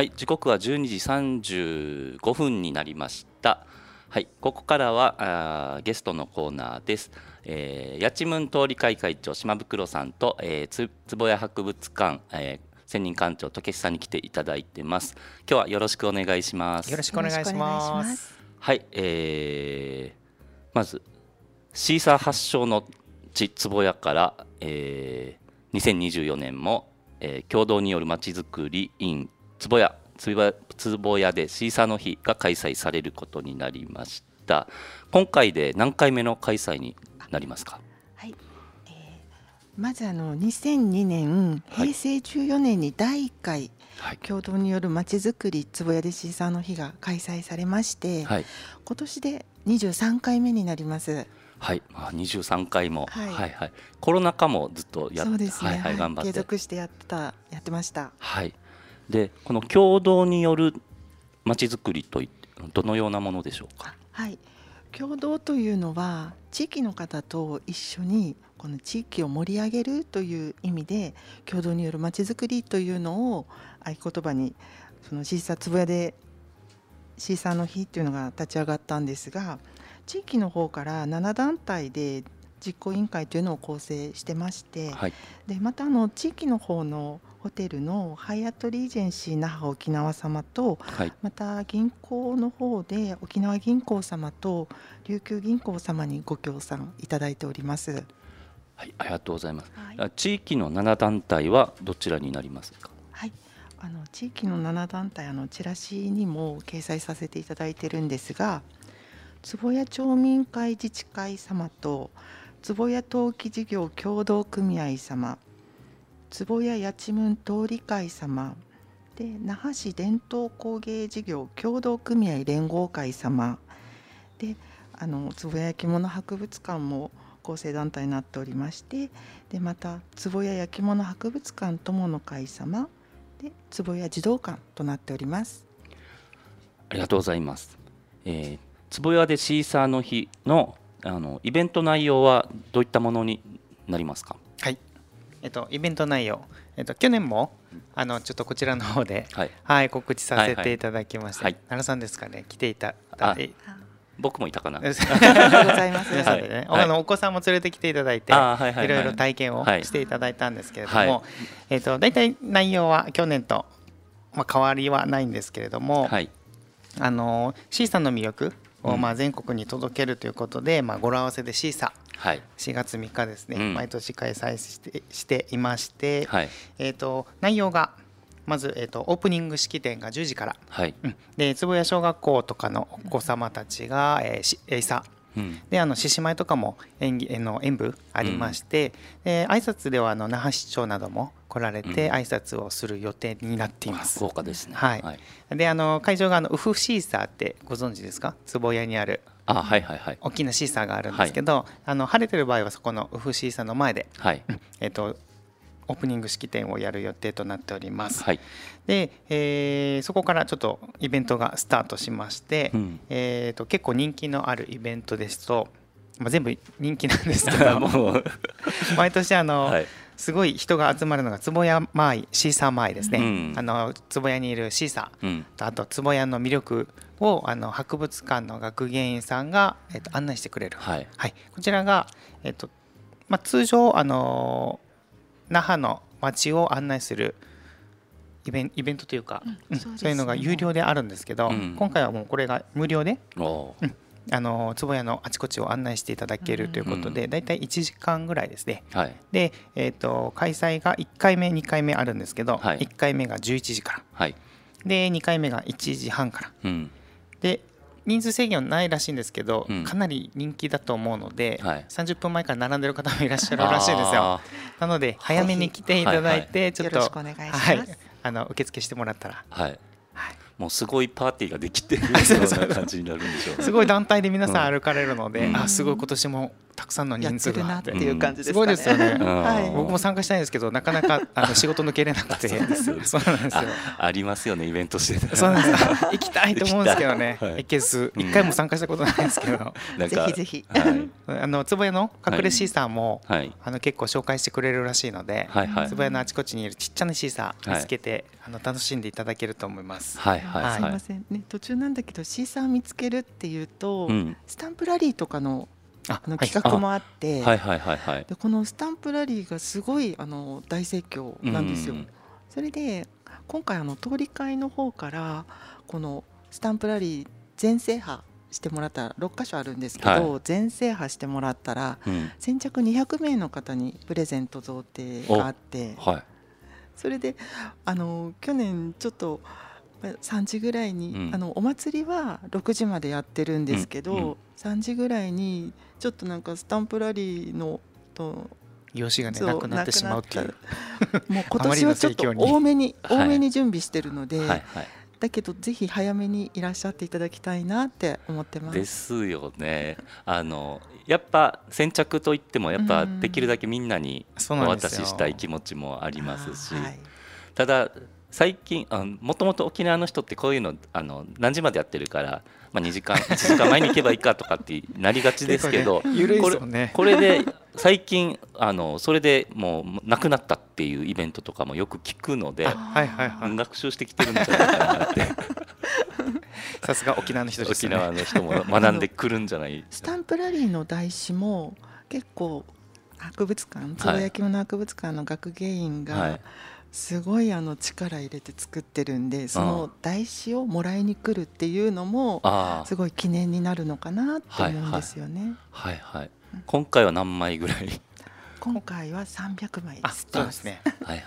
はい、時刻は12時35分になりました。はい、ここからはゲストのコーナーです。八千文通り会会長島袋さんと、坪谷博物館、専任館長竹志さんに来ていただいてます。今日はよろしくお願いします。 よろしくお願いします。 はい、まずシーサー発祥の地坪谷から、2024年も、共同によるまちづくり in 坪谷でシーサーの日が開催されることになりました。今回で何回目の開催になりますか？ はい、まず2002年平成14年に第1回、はい、共同によるまちづくり坪谷でシーサーの日が開催されまして、はい、今年で23回目になります。 はい、23回も、はいはいはい、コロナ禍もずっとそうですね、 はいはい、頑張って継続してやってました。 はい、でこの共同によるまちづくりといってどのようなものでしょうか？ はい、共同というのは地域の方と一緒にこの地域を盛り上げるという意味で共同によるまちづくりというのを合言葉にそのシーサー坪谷でシーサーの日というのが立ち上がったんですが、地域の方から7団体で実行委員会というのを構成してまして、はい、でまた地域の方のホテルのハイアットリージェンシー那覇沖縄様と、はい、また銀行の方で沖縄銀行様と琉球銀行様にご協賛いただいております。 はい、ありがとうございます。はい、地域の7団体はどちらになりますか？ はい、地域の7団体チラシにも掲載させていただいているんですが、坪谷町民会自治会様と坪谷陶器事業協同組合様、坪谷八千文通り会様で那覇市伝統工芸事業協同組合連合会様で坪谷焼物博物館も構成団体になっておりまして、でまた坪谷焼物博物館友の会様で坪谷児童館となっております。 ありがとうございます。坪谷でシーサーの日のイベント内容はどういったものになりますか？ はい、イベント内容、去年もちょっとこちらの方で、はいはい、告知させていただきました。はいはい、奈良さんですかね、来ていただいて。 僕もいたかな。 ありがとうございます。 皆さんでね、はい、お子さんも連れてきていただいて、いろいろ体験をしていただいたんですけれども、だいたい内容は去年と、変わりはないんですけれども、はい、シーサーの魅力を全国に届けるということで、語呂合わせでシーサー、はい、4月3日ですね、毎年開催していまして、はい、内容がまず、オープニング式典が10時から、はい、で坪谷小学校とかのお子様たちが、エイサーで獅子舞とかも演舞ありまして、挨拶では那覇市長なども来られて挨拶をする予定になっています。 豪華ですね。 はい。で会場がウフシーサーってご存知ですか？坪谷にあるはいはいはい、 大きなシーサーがあるんですけど、晴れてる場合はそこのウフシーサーの前で、はい、オープニング式典をやる予定となっております。はい、で、そこからちょっとイベントがスタートしまして、結構人気のあるイベントですと、全部人気なんですけど毎年はい、すごい人が集まるのが坪谷舞シーサー舞ですね、坪谷にいるシーサーと、あと坪谷の魅力を博物館の学芸員さんが、案内してくれる、はいはい、こちらが、通常那覇の街を案内するイベントというか、そういうのが有料であるんですけど、今回はもうこれが無料で、坪谷のあちこちを案内していただけるということで、だいたい1時間ぐらいですね。はい、で、開催が1回目2回目あるんですけど、はい、1回目が11時から、はい、で2回目が1時半から、で人数制限はないらしいんですけど、かなり人気だと思うので、30分前から並んでる方もいらっしゃるらしいですよ。なので早めに来ていただいて、ちょっとよろしくお願いします。受付してもらったら、 もうすごいパーティーができてるような感じになるんでしょう。 すごい団体で皆さん歩かれるので、すごい今年もたくさんの人数がやってるなっていう感じですかね。 すごいですよね。 はい、 僕も参加したいんですけどなかなか仕事抜けれなくてそうなんですよ。 ありますよねイベントしてた。 そうなんですよ。行きたいと思うんですけどね、行けず一回も参加したことないんですけど、 ぜひぜひ、 坪谷の隠れシーサーも、結構紹介してくれるらしいので、坪谷のあちこちにいるちっちゃなシーサー見つけて、楽しんでいただけると思います。 すいませんね、途中なんだけどシーサー見つけるっていうと、スタンプラリーとかの企画もあって、でこのスタンプラリーがすごい大盛況なんですよ。それで今回通り会の方からこのスタンプラリー全制覇してもらったら6カ所あるんですけど、全制覇してもらったら、先着200名の方にプレゼント贈呈があって、それで去年ちょっと3時ぐらいに、お祭りは6時までやってるんですけど、3時ぐらいにちょっとなんかスタンプラリーの用紙がねなくなってしまうっていうもう今年はちょっと多めに準備してるので、だけどぜひ早めにいらっしゃっていただきたいなって思ってます。 ですよね。やっぱ先着といってもやっぱできるだけみんなにお渡ししたい気持ちもありますし、ただ最近もともと沖縄の人ってこういうの何時までやってるから、2時間1時間前に行けばいいかとかってなりがちですけどこれで最近それでもうなくなったっていうイベントとかもよく聞くので、学習してきてるんじゃないかなってさすが沖縄の人ですね。 沖縄の人も学んでくるんじゃないスタンプラリーの台紙も結構博物館坪焼き物博物館の学芸員がすごい力入れて作ってるんで、その台紙をもらいに来るっていうのもすごい記念になるのかなって思うんですよね。 今回は何枚ぐらい？ 今回は300枚です。 そうですね。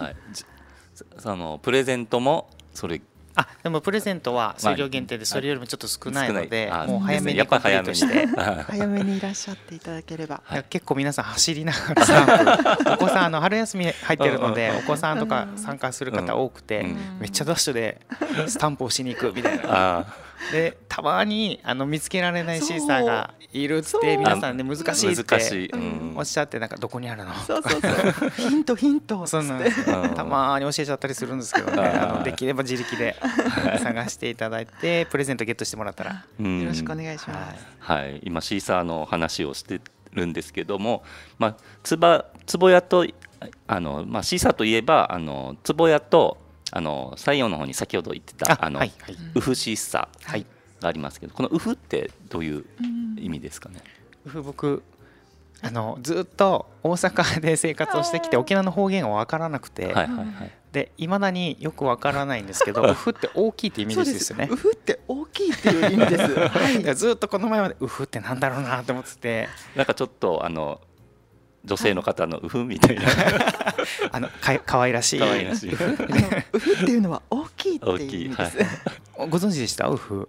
プレゼントもそれでもプレゼントは数量限定でそれよりもちょっと少ないので、もう早めにコンプリートして早めにいらっしゃっていただければ。 結構皆さん走りながらスタンプお子さん春休み入ってるのでお子さんとか参加する方多くて、めっちゃダッシュでスタンプをしに行くみたいな。でたまに見つけられないシーサーがいるって皆さんね難しいっておっしゃって、なんかどこにあるのとかヒントたまに教えちゃったりするんですけどね、できれば自力で探していただいてプレゼントゲットしてもらったらよろしくお願いします。 今シーサーの話をしてるんですけども、坪谷とシーサーといえば坪谷と西洋の方に先ほど言ってたウフシーサーがありますけど、このウフってどういう意味ですかね？ ウフ、僕ずっと大阪で生活をしてきて沖縄の方言が分からなくて、でいまだによく分からないんですけどウフって大きいって意味ですよね。 ウフって大きいっていう意味です。 ずっとこの前までウフってなんだろうなと思ってて、 なんかちょっと女性の方のウフみたいな可愛らしいウフっていうのは大きいっていう意味です。 ご存知でした？ウフ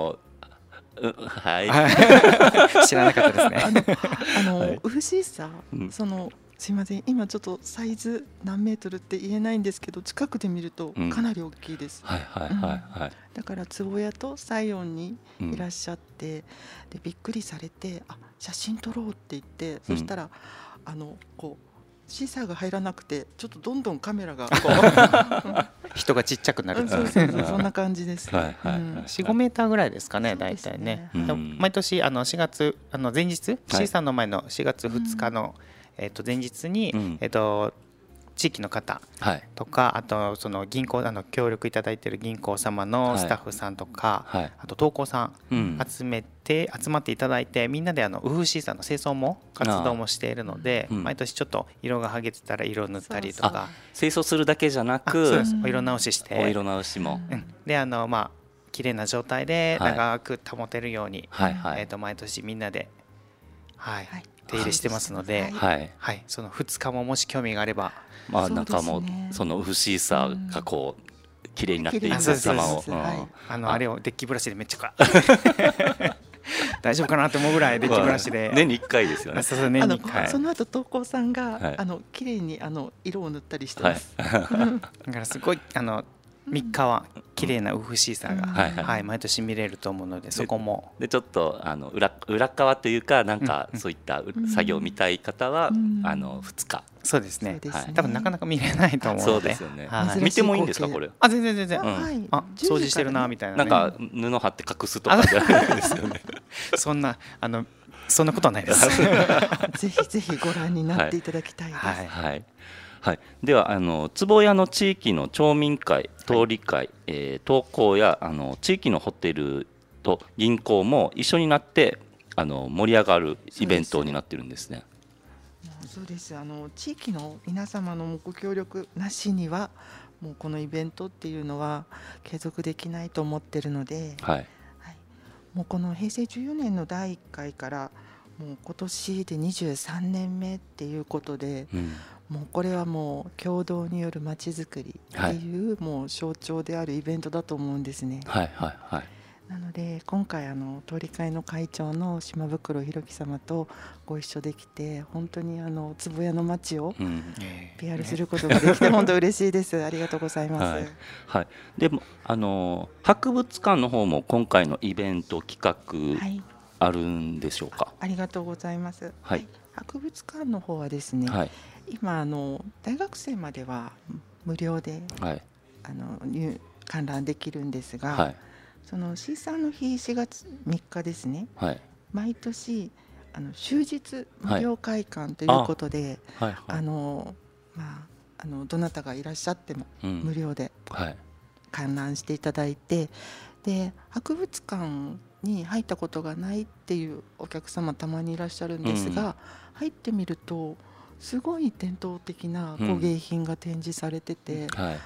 知らなかったですね。 ウフシーサー、すいません今ちょっとサイズ何メートルって言えないんですけど、近くで見るとかなり大きいです。だから坪谷と西園にいらっしゃって、でびっくりされて写真撮ろうって言って、そしたらこうシーサーが入らなくてちょっとどんどんカメラが人がちっちゃくなる。 そんな感じです。 4、5メーターぐらいですかね、大体ね。毎年4月前日、シーサーの前の4月2日の前日に地域の方とか、あとその銀行協力いただいている銀行様のスタッフさんとか、あと投稿さん集まっていただいて、みんなでウフシーサーの清掃も活動もしているので、毎年ちょっと色が剥げてたら色を塗ったりとか、 清掃するだけじゃなくお色直しして、 お色直しもで綺麗な状態で長く保てるように毎年みんなで手入れしてますので、その2日ももし興味があれば、 なんかもうそのウフシーサーがこう綺麗になっていく様をあれをデッキブラシでめっちゃ大丈夫かなと思うぐらいデッキブラシで年に1回ですよね。 その後投稿さんが綺麗に色を塗ったりしてます。 だからすごい 3日は綺麗なウフシーサーが、はい、毎年見れると思うので、そこもでちょっと裏側というか、なんかそういった作業を見たい方は、2日。 そうですね、多分なかなか見れないと思うので。 そうですよね、見てもいいんですかこれ？ 全然掃除してるなみたいな、 なんか布貼って隠すとかじゃないですよね。 そんなことはないです。 ぜひぜひご覧になっていただきたいです。 はいはい、では坪谷の地域の町民会、通り会、東港や地域のホテルと銀行も一緒になって盛り上がるイベントになってるんですね。 そうです。地域の皆様のご協力なしにはもうこのイベントっていうのは継続できないと思ってるので、もうこの平成14年の第1回からもう今年で23年目っていうことで、もうこれはもう共同によるまちづくりっていう、もう象徴であるイベントだと思うんですね。なので今回通り会の会長の島袋弘樹様とご一緒できて、本当に坪谷の街を PR することができて本当嬉しいです。ありがとうございます。 でも博物館の方も今回のイベント企画あるんでしょうか？ ありがとうございます。博物館の方はですね、今大学生までは無料で、観覧できるんですが、そのシーサーの日4月3日ですね、毎年終日無料開館ということで、どなたがいらっしゃっても無料で観覧していただいて、で博物館に入ったことがないっていうお客様たまにいらっしゃるんですが、入ってみるとすごい伝統的な工芸品が展示されてて、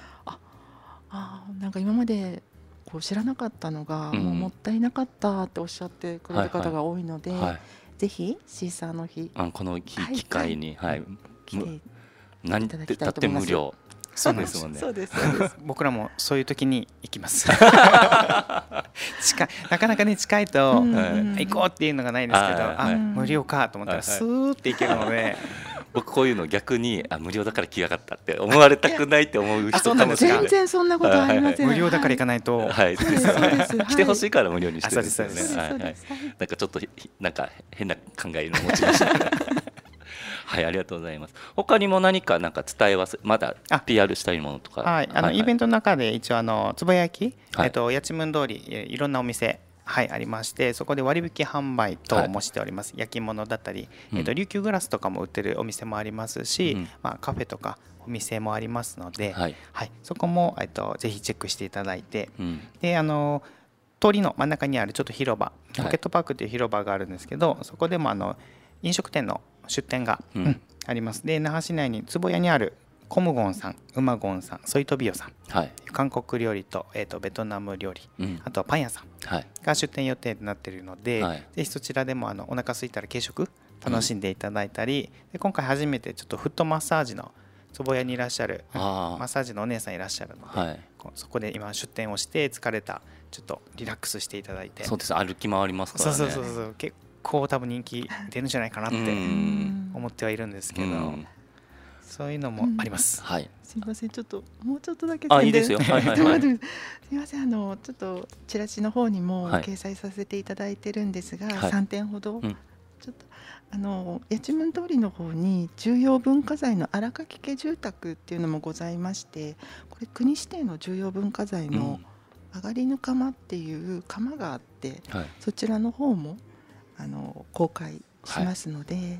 なんか今まで知らなかったのが、もうもったいなかったっておっしゃってくれる方が多いので、ぜひシーサーの日この機会に来て何て言ったって無料。 そうですもんね。僕らもそういう時に行きます。なかなかね近いと行こうっていうのがないんですけど、無料かと思ったらスーって行けるので。 僕こういうの逆に無料だから来やがったって思われたくないって思う人かもしれない。 全然そんなことありません。 無料だから行かないと、 来てほしいから無料にしてるんですよね。なんかちょっとなんか変な考えの持ち主。ありがとうございます。他にも何か伝え忘れ、まだ PR したいものとか。 イベントの中で一応つぼ焼き、八幡通りいろんなお店ありまして、そこで割引販売等もしております。焼き物だったり、琉球グラスとかも売ってるお店もありますし、カフェとかお店もありますので、そこもぜひチェックしていただいて、で通りの真ん中にあるちょっと広場、ポケットパークという広場があるんですけど、そこでも飲食店の出店があります。で那覇市内に坪谷にあるコムゴンさん、ウマゴンさん、ソイトビオさん、韓国料理と、ベトナム料理、あとはパン屋さんが出店予定になっているので、ぜひそちらでもお腹空いたら軽食楽しんでいただいたり、で今回初めてちょっとフットマッサージの坪谷にいらっしゃるマッサージのお姉さんいらっしゃるので、そこで今出店をして疲れたちょっとリラックスしていただいて、 そうです、歩き回りますからね。 そう結構多分人気出るんじゃないかなって思ってはいるんですけど、そういうのもあります。 すみません、ちょっともうちょっとだけいいですよ。すみません、ちょっとチラシの方にも掲載させていただいてるんですが、3点ほど、ちょっと八幡通りの方に重要文化財の荒垣家住宅っていうのもございまして、これ国指定の重要文化財の上がりぬ窯っていう窯があって、そちらの方も公開しますので、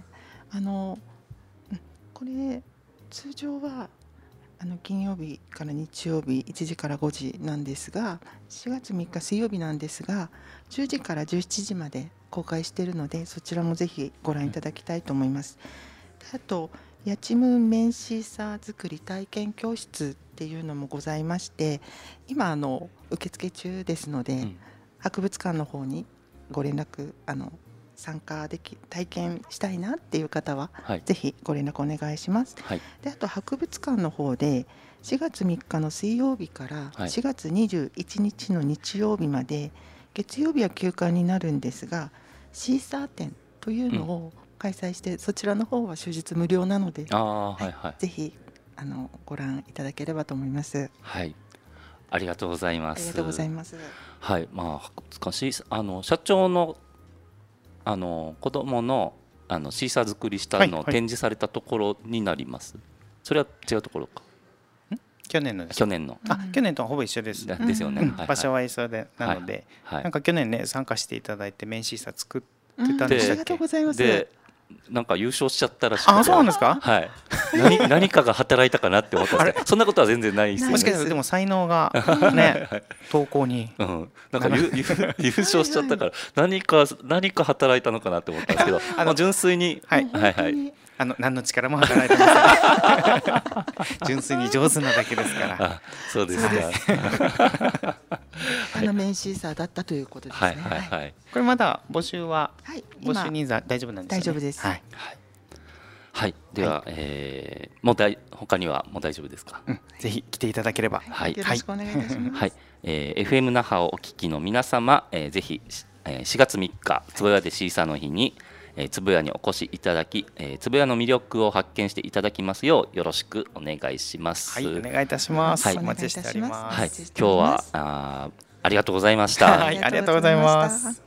これ通常は金曜日から日曜日1時から5時なんですが、4月3日水曜日なんですが10時から17時まで公開しているので、そちらもぜひご覧いただきたいと思います。あと八幡麺シーサー作り体験教室っていうのもございまして、今受付中ですので、博物館の方にご連絡参加でき体験したいなっていう方は、ぜひご連絡お願いします。であと博物館の方で4月3日の水曜日から4月21日の日曜日まで、月曜日は休館になるんですがシーサー展というのを開催して、そちらの方は終日無料なので、ぜひご覧いただければと思います。 あありがとうございます。 ありがとうございます。 はい、まあ少し社長の子供のシーサー作りしたのを展示されたところになります。それは違うところか。 去年のです。 去年の。 去年とほぼ一緒です。 ですよね。 場所は一緒でなので、なんか去年ね参加していただいてメインシーサー作ってたんでしたっけ。 ありがとうございます。 でなんか優勝しちゃったらしくて。 あ、そうなんですか。 はい。何かが働いたかなって思ったんですけど、そんなことは全然ないですよね。 もしかしたらでも才能がね投稿に、 なんか優勝しちゃったから何か働いたのかなって思ったんですけど、純粋にはい何の力も働いてません。純粋に上手なだけですから。 そうですか。 メインシーサーだったということですね。 これまだ募集人数大丈夫なんですね。 大丈夫です。 はい、では、もう他にはもう大丈夫ですか。 ぜひ来ていただければ、 よろしくお願いいたします。 はい、FM 那覇をお聞きの皆様、ぜひ4月3日坪谷でシーサーの日に坪谷にお越しいただき、坪谷の魅力を発見していただきますようよろしくお願いします。 はい、お願いいたします。お待ちしております。 はい、今日はありがとうございました。 はい、ありがとうございます。